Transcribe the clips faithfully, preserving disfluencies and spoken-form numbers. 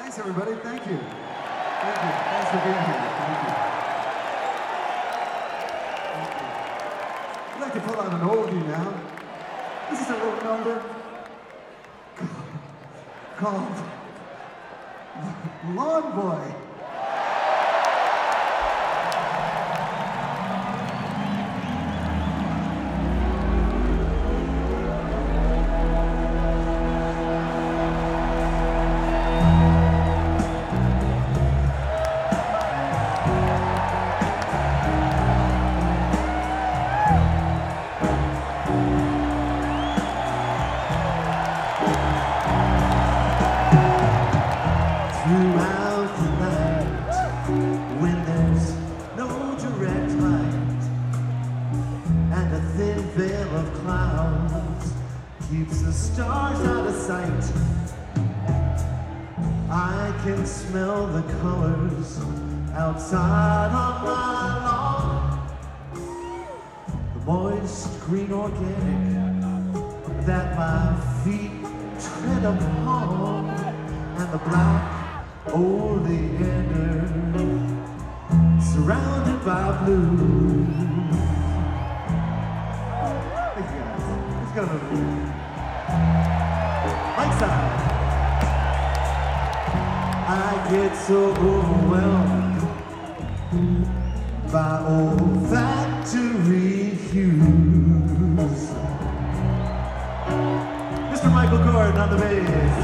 Thanks, everybody. Thank you. Thank you. Thanks for being here. Thank you. Thank you. I'd like to pull out an oldie now. This is a little number called Lawn Boy. Throughout the night, when there's no direct light, and a thin veil of clouds keeps the stars out of sight, I can smell the colors outside on my lawn. The moist green organic that my feet tread upon, and the black oleander surrounded by blue. Thank you, guys. Let's go to the Mike's side. I get so overwhelmed by olfactory hues. Mister Michael Gordon on the bass.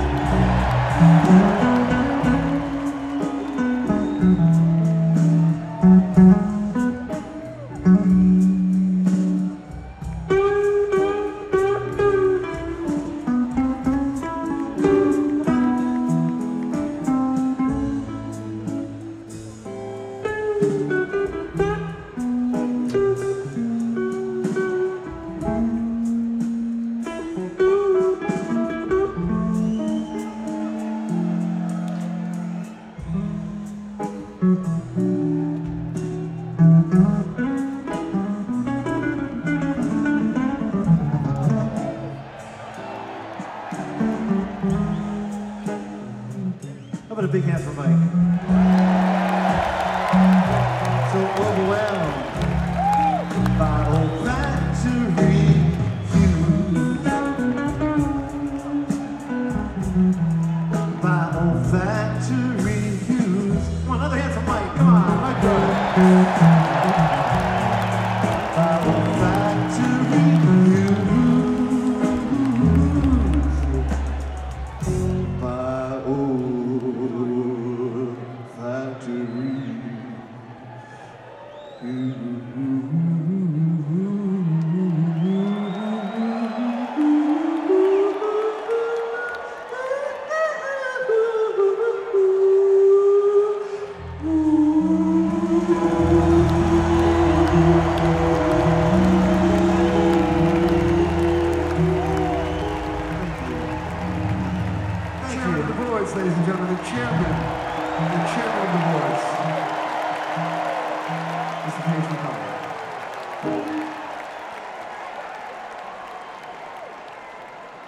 How about a big hand for Mike? So overwhelmed by olfactory hues, by olfactory hues. Come on, another hand for Mike. Come on, Mike, brother. By olfactory hues. By olfactory Chairman of the boards, ladies and gentlemen, the chairman, the chairman of the boards, Mister Page McCollum.